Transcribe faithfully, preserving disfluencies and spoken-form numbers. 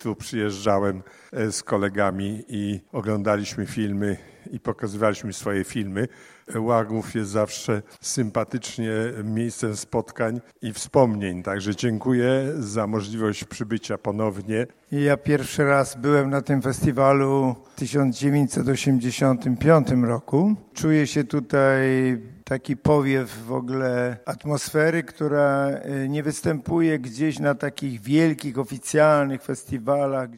Tu przyjeżdżałem z kolegami i oglądaliśmy filmy i pokazywaliśmy swoje filmy. Łagów jest zawsze sympatycznie miejscem spotkań i wspomnień, także dziękuję za możliwość przybycia ponownie. Ja pierwszy raz byłem na tym festiwalu w tysiąc dziewięćset osiemdziesiątym piątym roku. Czuję się tutaj taki powiew w ogóle atmosfery, która nie występuje gdzieś na takich wielkich, oficjalnych festiwalach.